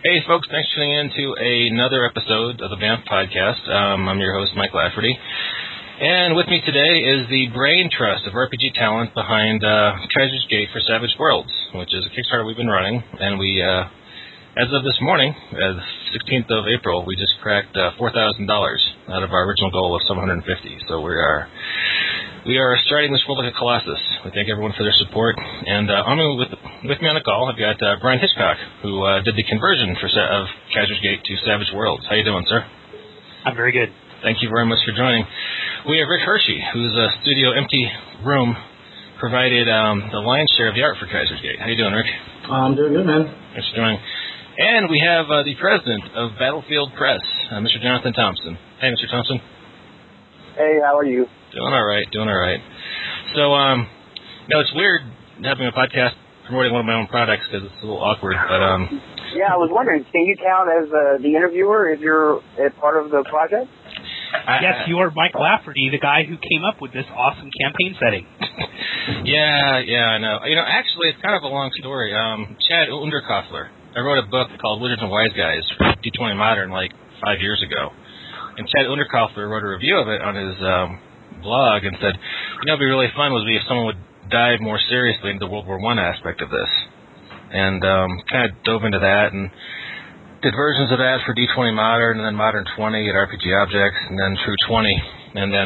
Hey, folks, thanks for tuning in to another episode of the Banff Podcast. I'm your host, Mike Lafferty. And with me today is the brain trust of RPG talent behind Kaiser's Gate for Savage Worlds, which is a Kickstarter we've been running. And we, as of this morning, the 16th of April, we just cracked $4,000 out of our original goal of $750. So we are starting this world like a colossus. We thank everyone for their support. And with me on the call, I've got Brian Hitchcock, who did the conversion of Kaiser's Gate to Savage Worlds. How you doing, sir? I'm very good. Thank you very much for joining. We have Rick Hershey, whose studio Empty Room provided the lion's share of the art for Kaiser's Gate. How you doing, Rick? I'm doing good, man. Thanks for joining. And we have the president of Battlefield Press, Mr. Jonathan Thompson. Hey, Mr. Thompson. Hey, how are you? Doing all right. So, it's weird having a podcast promoting one of my own products because it's a little awkward, but Yeah, I was wondering, can you count as the interviewer if you're a part of the project? Yes, you are Mike Lafferty, the guy who came up with this awesome campaign setting. Yeah, I know. Actually, it's kind of a long story. Chad Unterkoffler. I wrote a book called Wizards and Wise Guys for D20 Modern like 5 years ago. And Chad Unterkoffler wrote a review of it on his blog and said, it'd be really fun would be if someone would dive more seriously into the World War I aspect of this. And kind of dove into that and did versions of that for D20 Modern and then Modern 20 at RPG Objects and then True 20. And then,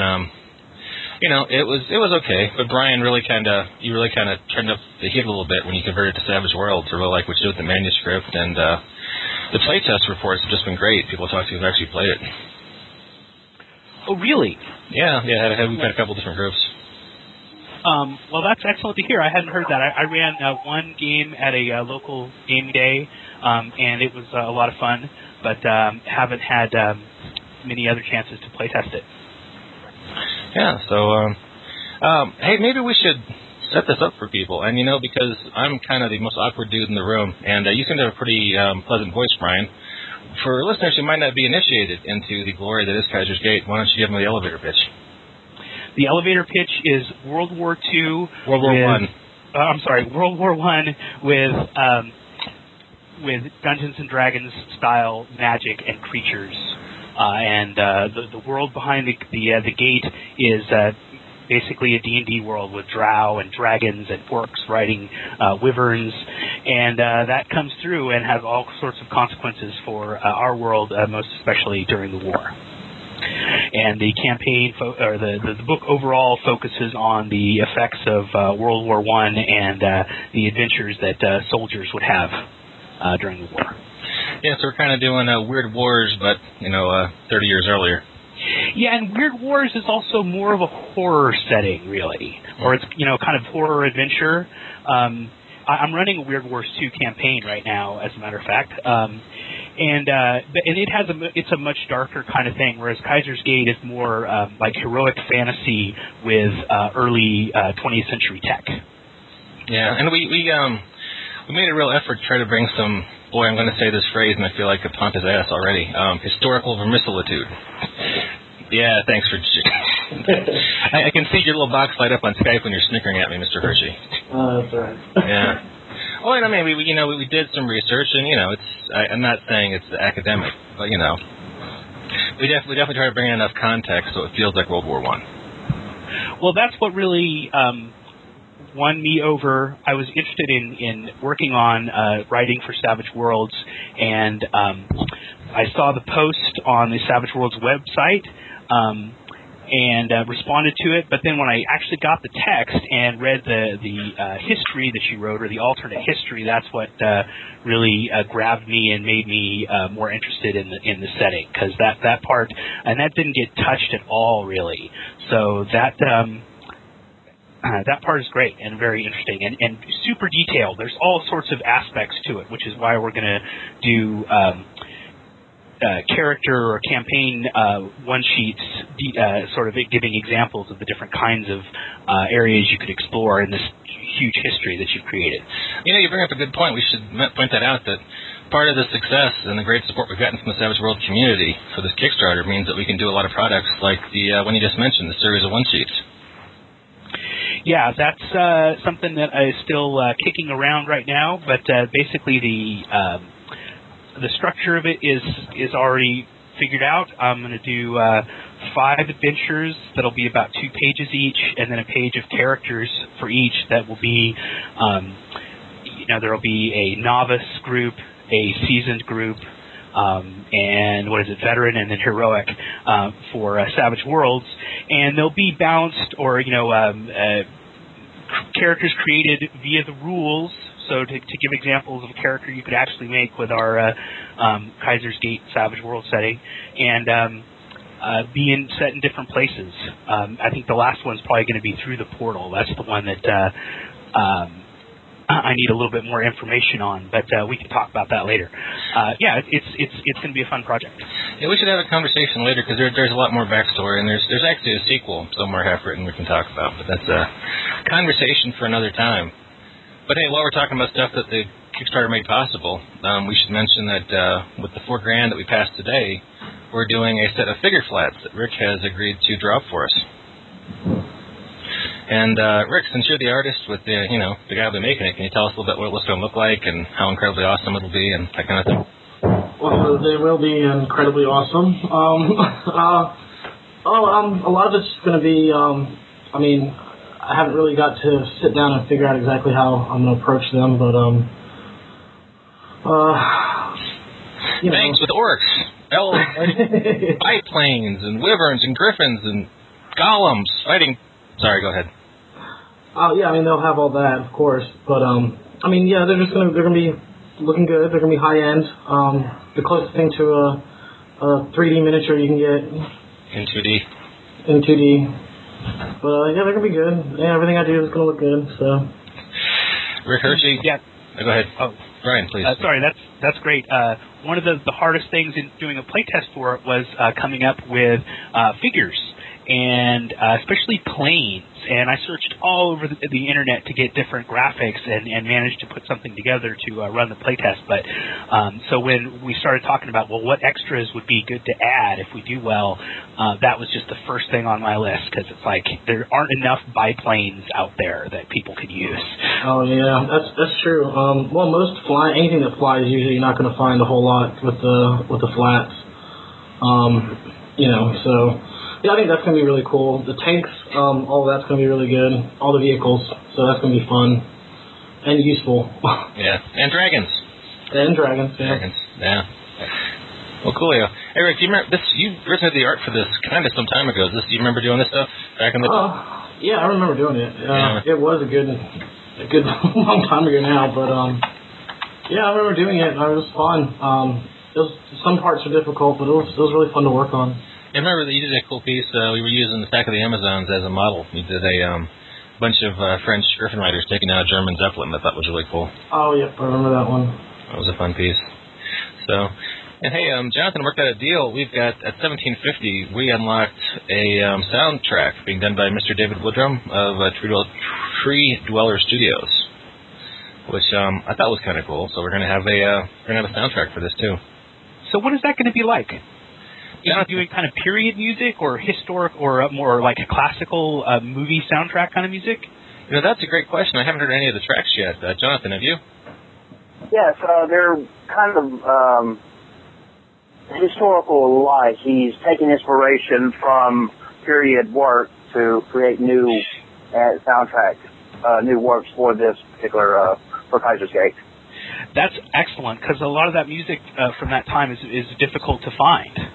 it was okay. But Brian really kind of turned up the heat a little bit when you converted to Savage Worlds. I really like what you did with the manuscript. And the playtest reports have just been great. People talk to you who've actually played it. Oh, really? Yeah, we've had a couple different groups. Well, that's excellent to hear. I hadn't heard that. I ran one game at a local game day, and it was a lot of fun, but haven't had many other chances to play test it. Yeah, so, hey, maybe we should set this up for people. And, because I'm kind of the most awkward dude in the room, and you seem to have a pretty pleasant voice, Brian. For listeners who might not be initiated into the glory that is Kaiser's Gate, why don't you give them the elevator pitch? The elevator pitch is World War II. World War I with Dungeons and Dragons style magic and creatures, and the world behind the gate is basically a D&D world with drow and dragons and orcs riding wyverns, and that comes through and has all sorts of consequences for our world, most especially during the war. And the campaign, the book overall focuses on the effects of World War I and the adventures that soldiers would have during the war. Yeah, so we're kind of doing Weird Wars, but 30 years earlier. Yeah, and Weird Wars is also more of a horror setting, really, or it's kind of horror adventure. I'm running a Weird Wars 2 campaign right now, as a matter of fact, and it's a much darker kind of thing, whereas Kaiser's Gate is more like heroic fantasy with early 20th century tech. Yeah, and we made a real effort to try to bring some. Boy, I'm going to say this phrase, and I feel like I pumped his ass already. Historical verisimilitude. Yeah, thanks for. I can see your little box light up on Skype when you're snickering at me, Mr. Hershey. That's all right. Yeah. Well, I mean, we did some research, and I'm not saying it's academic, but we definitely try to bring in enough context so it feels like World War I. Well, that's what really won me over. I was interested in working on writing for Savage Worlds, and I saw the post on the Savage Worlds website and responded to it. But then when I actually got the text and read the history that you wrote, or the alternate history, that's what really grabbed me and made me more interested in the setting, because that part, and that didn't get touched at all, really. So that part is great and very interesting and super detailed. There's all sorts of aspects to it, which is why we're going to do character or campaign one-sheets, sort of giving examples of the different kinds of areas you could explore in this huge history that you've created. You bring up a good point. We should point that out, that part of the success and the great support we've gotten from the Savage World community for this Kickstarter means that we can do a lot of products like the one you just mentioned, the series of one-sheets. Yeah, that's something that is still kicking around right now, but basically the structure of it is already figured out. I'm going to do 5 adventures that'll be about 2 pages each, and then a page of characters for each that will be, there will be a novice group, a seasoned group, and veteran, and then heroic for Savage Worlds, and they'll be balanced or characters created via the rules. So to give examples of a character you could actually make with our Kaiser's Gate Savage World setting, and being set in different places. I think the last one's probably going to be through the portal. That's the one that I need a little bit more information on, but we can talk about that later. It's going to be a fun project. Yeah, we should have a conversation later because there's a lot more backstory, and there's actually a sequel somewhere half written we can talk about, but that's a conversation for another time. But hey, while we're talking about stuff that the Kickstarter made possible, we should mention that with the $4,000 that we passed today, we're doing a set of figure flats that Rick has agreed to draw up for us. And Rick, since you're the artist with the guy who'll be making it, can you tell us a little bit what it's going to look like and how incredibly awesome it'll be and that kind of thing? Well, they will be incredibly awesome. A lot of it's going to be, I haven't really got to sit down and figure out exactly how I'm going to approach them, but, Thanks with orcs, elves, biplanes, and wyverns, and griffins, and golems fighting. Sorry, go ahead. They'll have all that, of course, but, they're gonna be looking good. They're gonna be high end. The closest thing to a 3D miniature you can get. In 2D. But, they're gonna be good. Yeah, everything I do is gonna look good, so. Rick Hershey? Yeah. Go ahead. Oh. Brian, please. Sorry, that's great. One of the hardest things in doing a playtest for it was coming up with figures, and especially planes. And I searched all over the internet to get different graphics and managed to put something together to run the playtest. But so when we started talking about, what extras would be good to add if we do well, that was just the first thing on my list, because it's like there aren't enough biplanes out there that people could use. Oh yeah, that's true. Anything that flies, usually you're not going to find a whole lot with the flats. So. Yeah, I think that's going to be really cool. The tanks, all of that's going to be really good. All the vehicles, so that's going to be fun and useful. Yeah, and dragons. And dragons, yeah. Dragons, yeah. Well, coolio. Hey, Rick, do you remember this? You originally did the art for this kind of some time ago. Do you remember doing this stuff back in the day? Yeah, I remember doing it. It was a good long time ago now, but yeah, I remember doing it. It was fun. Some parts are difficult, but it was really fun to work on. I remember that you did a cool piece. We were using the Stack of the Amazons as a model. You did a bunch of French Griffin riders taking out a German Zeppelin. I thought was really cool. Oh, yep, I remember that one. That was a fun piece. So, and hey, Jonathan worked out a deal. We've got, at $17.50, we unlocked a soundtrack being done by Mr. David Woodrum of Tree Dweller Studios, which I thought was kind of cool. So we're going to have a soundtrack for this, too. So what is that going to be like? Are you doing kind of period music or historic or more like a classical movie soundtrack kind of music? That's a great question. I haven't heard any of the tracks yet. Jonathan, have you? Yes, they're kind of historical alike. He's taking inspiration from period work to create new soundtrack, new works for this particular, for Kaiser's Gate. That's excellent, because a lot of that music from that time is difficult to find.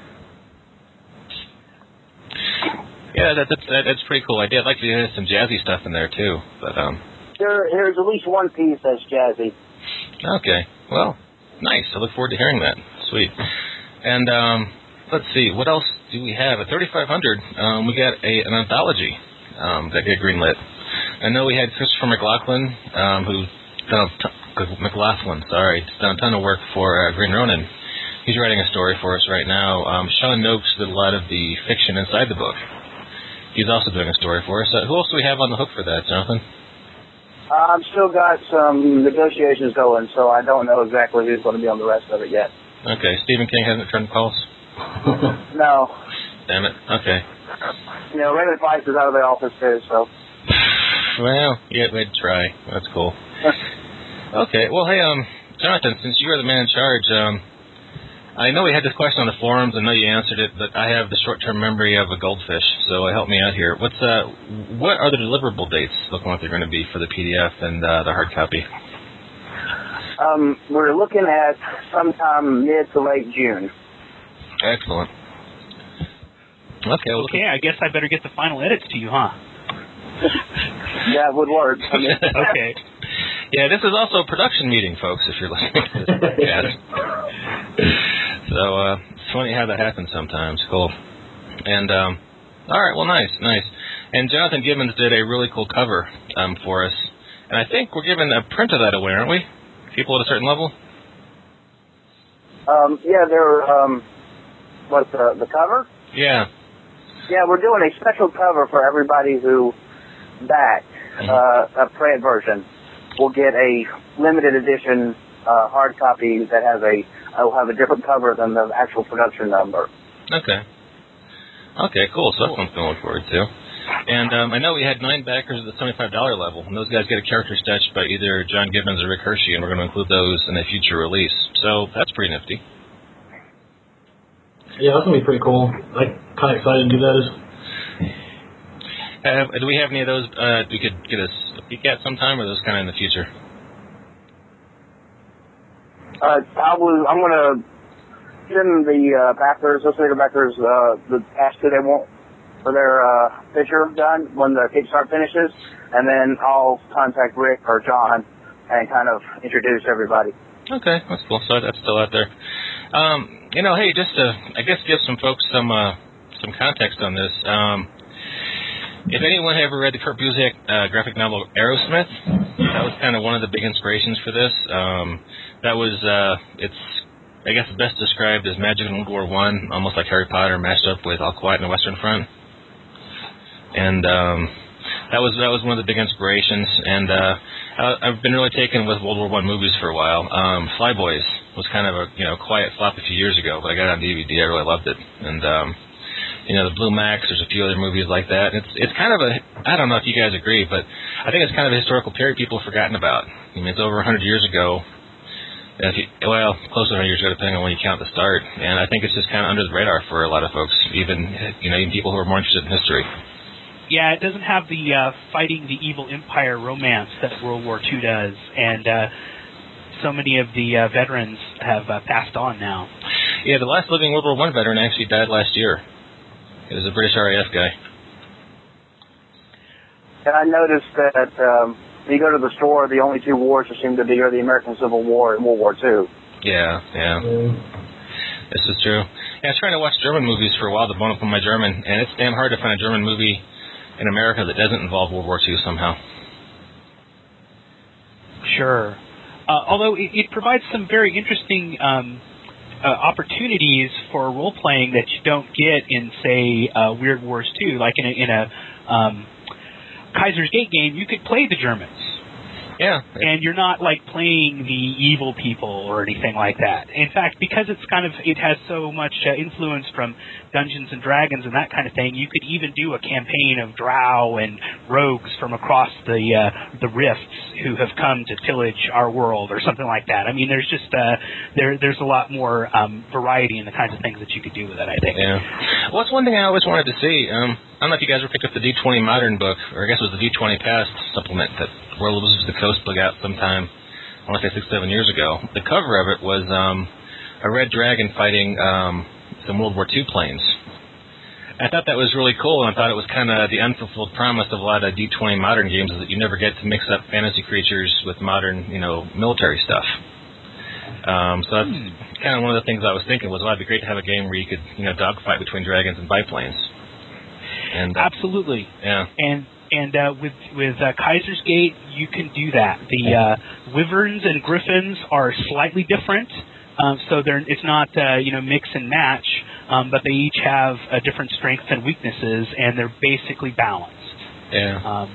Yeah, that's pretty cool idea. I'd like to do some jazzy stuff in there too, but there's at least one piece that's jazzy. Okay, well, nice. I look forward to hearing that. Sweet. And let's see, what else do we have? At 3,500, we got an anthology that got greenlit. I know we had Christopher McLaughlin, who's done a ton of work for Green Ronin. He's writing a story for us right now. Sean Noakes did a lot of the fiction inside the book. He's also doing a story for us. Who else do we have on the hook for that, Jonathan? I've still got some negotiations going, so I don't know exactly who's going to be on the rest of it yet. Okay, Stephen King hasn't returned calls? No. Damn it, okay. Raymond Feist is out of the office too, so. Well, yeah, we'd try. That's cool. Okay, well, hey, Jonathan, since you are the man in charge, I know we had this question on the forums. I know you answered it, but I have the short-term memory of a goldfish, so help me out here. What are the deliverable dates looking like they're going to be for the PDF and the hard copy? We're looking at sometime mid to late June. Excellent. Okay, I guess I better get the final edits to you, huh? That would work. Okay. Yeah, this is also a production meeting, folks, if you're listening to this podcast. So, it's funny how that happens sometimes. Cool. And, all right, well, nice. And Jonathan Gibbons did a really cool cover for us. And I think we're giving a print of that away, aren't we? People at a certain level? Yeah, they're, what's the cover? Yeah. Yeah, we're doing a special cover for everybody who backed a print version. We'll get a limited edition hard copy that will have a different cover than the actual production number. Okay, cool. So that's something to look forward to. And I know we had 9 backers at the $75 level, and those guys get a character sketch by either John Gibbons or Rick Hershey, and we're going to include those in a future release. So that's pretty nifty. Yeah, that's going to be pretty cool. I'm kind of excited to do those. Do we have any of those we could get a peek at sometime, or are those kind of in the future? I'm going to send the illustrator backers, the ask who they want for their picture done when the Kickstart finishes, and then I'll contact Rick or John and kind of introduce everybody. Okay, that's cool. So that's still out there. Hey, just to, I guess, give some folks some context on this. If anyone ever read the Kurt Busiek graphic novel Aerosmith, that was kind of one of the big inspirations for this. That was, it's, I guess, best described as magic in World War I, almost like Harry Potter mashed up with All Quiet on the Western Front. And that was one of the big inspirations. And I've been really taken with World War I movies for a while. Flyboys was kind of a quiet flop a few years ago, but I got it on DVD. I really loved it. And the Blue Max, there's a few other movies like that. It's kind of I don't know if you guys agree, but I think it's kind of a historical period people have forgotten about. I mean, it's over 100 years ago. Close to 100 years ago, depending on when you count the start. And I think it's just kind of under the radar for a lot of folks, even people who are more interested in history. Yeah, it doesn't have the fighting the evil empire romance that World War II does, and so many of the veterans have passed on now. Yeah, the last living World War I veteran actually died last year. He was a British RAF guy. And I noticed that when you go to the store, the only 2 wars that seem to be are the American Civil War and World War II. Yeah. This is true. Yeah, I was trying to watch German movies for a while to bone up on my German, and it's damn hard to find a German movie in America that doesn't involve World War II somehow. Sure. Although it provides some very interesting opportunities for role-playing that you don't get in, say, Weird Wars 2. Like in a Kaiser's Gate game, you could play the Germans. Yeah. And you're not like playing the evil people or anything like that. In fact, because it has so much influence from Dungeons and Dragons and that kind of thing, you could even do a campaign of drow and rogues from across the rifts who have come to pillage our world or something like that. I mean, there's just there's a lot more variety in the kinds of things that you could do with it, I think. Yeah. Well, that's one thing I always wanted to see. I don't know if you guys ever picked up the D20 Modern book, or I guess it was the D20 Past supplement that World Wizards of the Coast put out sometime, I want to say 6-7 years ago. The cover of it was a red dragon fighting some World War II planes. I thought that was really cool, and I thought it was kind of the unfulfilled promise of a lot of D20 Modern games, is that you never get to mix up fantasy creatures with modern, military stuff. So that's kind of one of the things I was thinking was, well, it'd be great to have a game where you could, dogfight between dragons and biplanes. And absolutely. Yeah. And with Kaiser's Gate, you can do that. The Wyverns and Griffins are slightly different, so it's not mix and match, but they each have different strengths and weaknesses, and they're basically balanced. Yeah.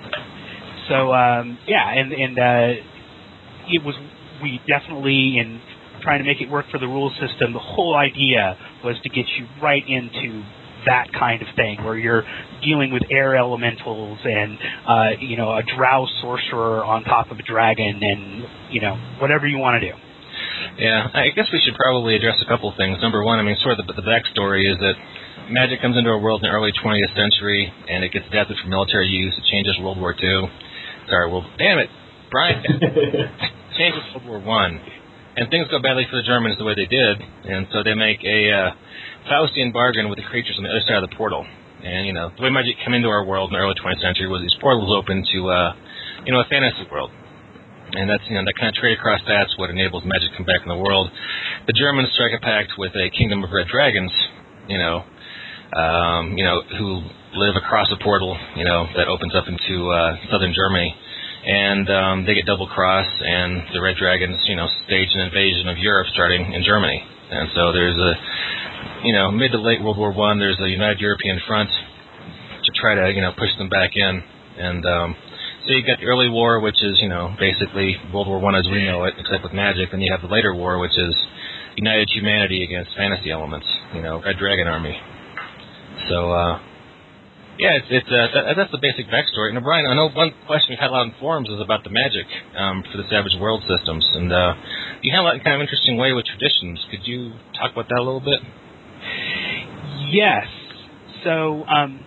We definitely, in trying to make it work for the rule system, the whole idea was to get you right into that kind of thing, where you're dealing with air elementals and a drow sorcerer on top of a dragon, and whatever you want to do. Yeah, I guess we should probably address a couple things. Number one, I mean, sort of the backstory is that magic comes into our world in the early 20th century, and it gets adapted for military use. It changes World War II. Sorry, well, damn it, Brian. Changes World War I. And things go badly for the Germans the way they did, and so they make a Faustian bargain with the creatures on the other side of the portal. And, you know, the way magic came into our world in the early 20th century was these portals open to, a fantasy world. And that's, that kind of trade across that's what enables magic to come back in the world. The Germans strike a pact with a kingdom of red dragons, who live across a portal, that opens up into southern Germany. And they get double-crossed, and the red dragons, stage an invasion of Europe starting in Germany. And so there's mid to late World War I, there's a United European Front to try to, push them back in. And so you got the early war, which is, basically World War I as we know it, except with magic. Then you have the later war, which is united humanity against fantasy elements, Red Dragon Army. So, that's the basic backstory. Now, Brian, I know one question we've had a lot in forums is about the magic for the Savage World systems. And you handle that in kind of interesting way with traditions. Could you talk about that a little bit? Yes. So,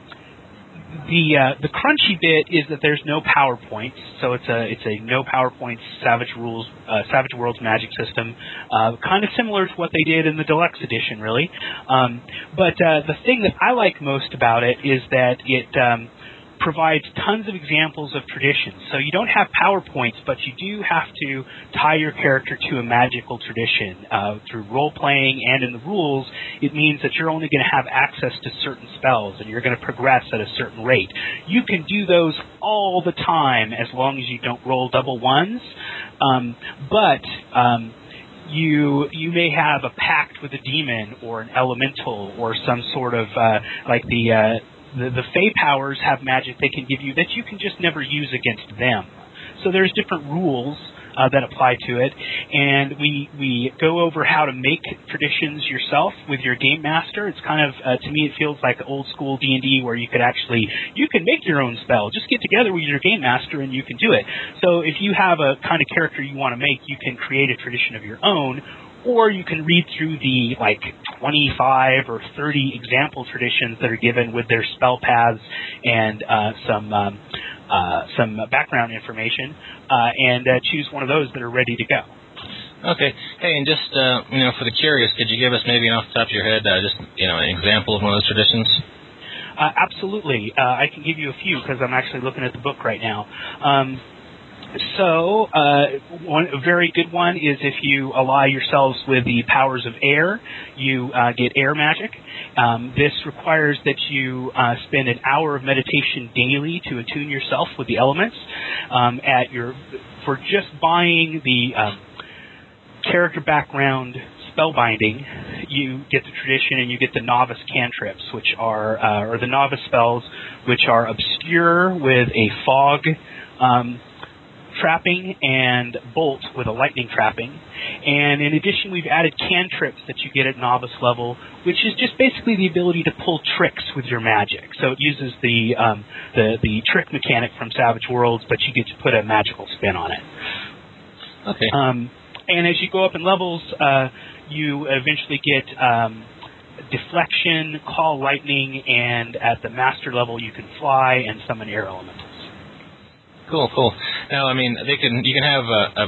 the crunchy bit is that there's no PowerPoints, so it's a no PowerPoints Savage Worlds magic system, kind of similar to what they did in the Deluxe Edition, really. But the thing that I like most about it is that it provides tons of examples of traditions. So you don't have PowerPoints, but you do have to tie your character to a magical tradition. Through role-playing and in the rules, it means that you're only going to have access to certain spells, and you're going to progress at a certain rate. You can do those all the time as long as you don't roll double ones, but you may have a pact with a demon or an elemental or some sort of the Fey powers have magic they can give you that you can just never use against them. So there's different rules that apply to it, and we go over how to make traditions yourself with your game master. It's kind of, to me, it feels like old school D&D where you can make your own spell. Just get together with your game master and you can do it. So if you have a kind of character you want to make, you can create a tradition of your own, or you can read through the 25 or 30 example traditions that are given with their spell paths and some background information, and choose one of those that are ready to go. Okay. Hey, and just for the curious, could you give us maybe off the top of your head an example of one of those traditions? Absolutely. I can give you a few because I'm actually looking at the book right now. So, a very good one is if you ally yourselves with the powers of air, you get air magic. This requires that you spend an hour of meditation daily to attune yourself with the elements. For just buying the character background spellbinding, you get the tradition and you get the novice cantrips, which are, or the novice spells, which are obscure with a fog trapping and bolt with a lightning trapping. And in addition, we've added cantrips that you get at novice level, which is just basically the ability to pull tricks with your magic. So it uses the trick mechanic from Savage Worlds, but you get to put a magical spin on it. Okay. And as you go up in levels, you eventually get deflection, call lightning, and at the master level you can fly and summon air elementals. Cool. Now, I mean, you can have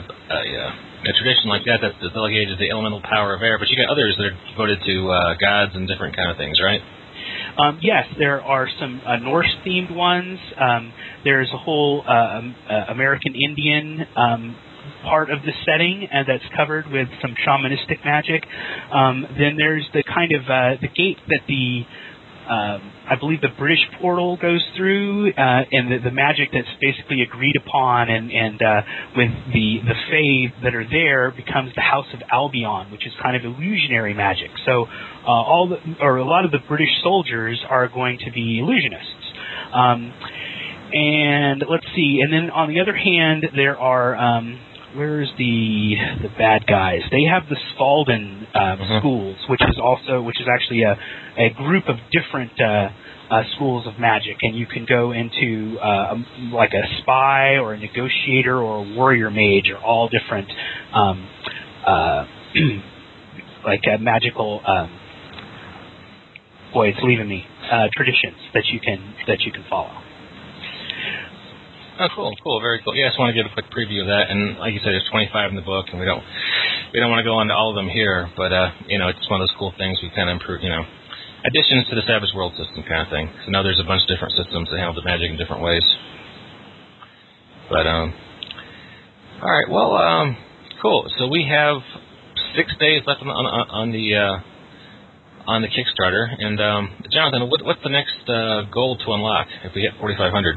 a tradition like that's delegated to the elemental power of air, but you got others that are devoted to gods and different kind of things, right? Yes, there are some Norse-themed ones. There's a whole American Indian part of the setting that's covered with some shamanistic magic. Then there's the kind of the gate that I believe the British portal goes through, and the magic that's basically agreed upon, and with the Fae that are there becomes the House of Albion, which is kind of illusionary magic. So a lot of the British soldiers are going to be illusionists. And let's see. And then on the other hand, there are where's the bad guys? They have the Spalden schools, which is actually a group of different schools of magic, and you can go into like a spy or a negotiator or a warrior mage, or all different like magical. Boy, it's leaving me. Traditions that you can follow. Oh, cool, very cool. Yeah, I just want to give a quick preview of that. And like you said, there's 25 in the book, and we don't want to go into all of them here. But it's one of those cool things we kind of improve. Additions to the Savage World system kind of thing. So now there's a bunch of different systems that handle the magic in different ways. But all right, well, cool. So we have 6 days left on the Kickstarter. And Jonathan, what's the next goal to unlock if we hit 4,500?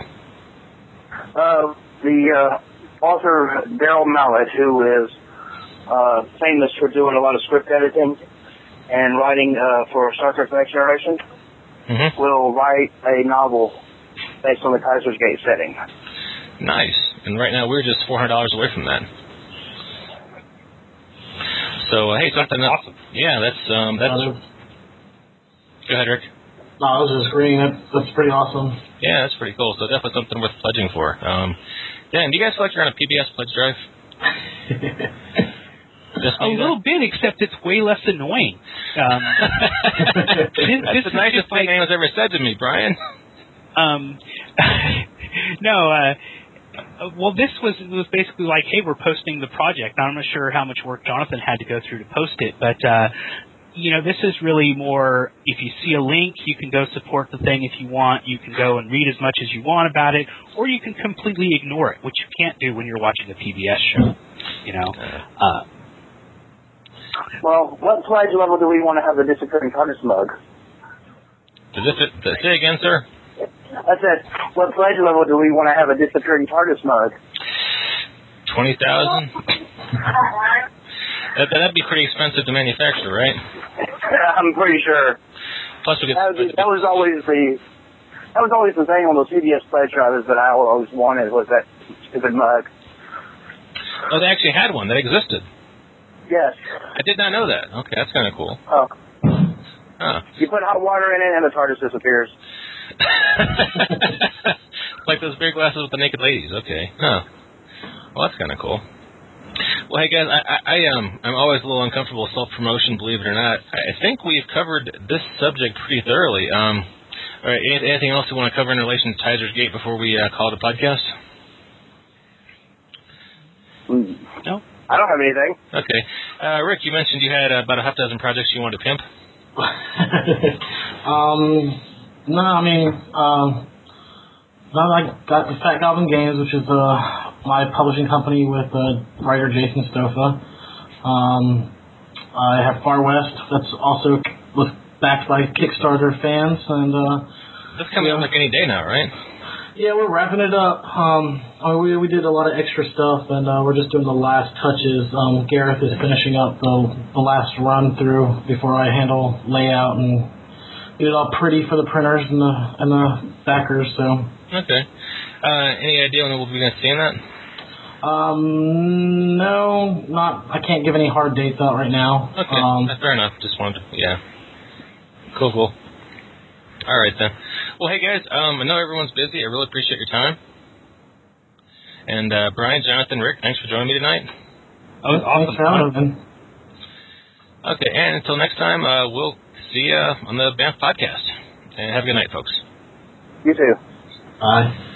The author Daryl Mallet, who is famous for doing a lot of script editing and writing for Star Trek: The Next Generation, will write a novel based on the Kaiser's Gate setting. Nice. And right now we're just $400 away from that. So hey, something that's awesome. Yeah, that's. Go ahead, Rick. No, I was just agreeing. That's pretty awesome. Yeah, that's pretty cool. So definitely something worth pledging for. Dan, do you guys feel like you're on a PBS pledge drive? A little bit, except it's way less annoying. That's the nicest thing anyone's ever said to me, Brian. No, well, this was basically like, hey, we're posting the project. Now, I'm not sure how much work Jonathan had to go through to post it, but this is really more, if you see a link, you can go support the thing if you want. You can go and read as much as you want about it, or you can completely ignore it, which you can't do when you're watching a PBS show, Well, what pledge level do we want to have the disappearing TARDIS mug? Say again, sir? I said, what pledge level do we want to have a disappearing TARDIS mug? 20,000? That'd be pretty expensive to manufacture, right? I'm pretty sure. Plus, we get that was always the thing on those CBS pledge drives that I always wanted, was that stupid mug. Oh, they actually had one that existed. Yes. I did not know that. Okay, that's kind of cool. Oh. Huh. You put hot water in it and the TARDIS disappears. Like those beer glasses with the naked ladies. Okay. Huh. Well, that's kind of cool. Well, hey guys, I'm always a little uncomfortable with self-promotion, believe it or not. I think we've covered this subject pretty thoroughly. All right, anything else you want to cover in relation to Kaiser's Gate before we call it a podcast? No. I don't have anything. Okay. Rick, you mentioned you had about a half dozen projects you wanted to pimp. No, I mean, I got the Fat Goblin Games, which is my publishing company with writer Jason Stofa. I have Far West, that's also backed by Kickstarter fans, and that's coming up like any day now, right? Yeah, we're wrapping it up. We did a lot of extra stuff, and we're just doing the last touches. Gareth is finishing up the last run through before I handle layout and get it all pretty for the printers and the backers. So. Okay. Any idea when we'll be going to see that? No, not. I can't give any hard dates out right now. Okay, fair enough. Just wanted to, yeah. Cool. All right, then. Well, hey, guys, I know everyone's busy. I really appreciate your time. And Brian, Jonathan, Rick, thanks for joining me tonight. That was awesome. Thanks, man. Okay, and until next time, we'll see you on the Banff podcast. And have a good night, folks. You too. Bye.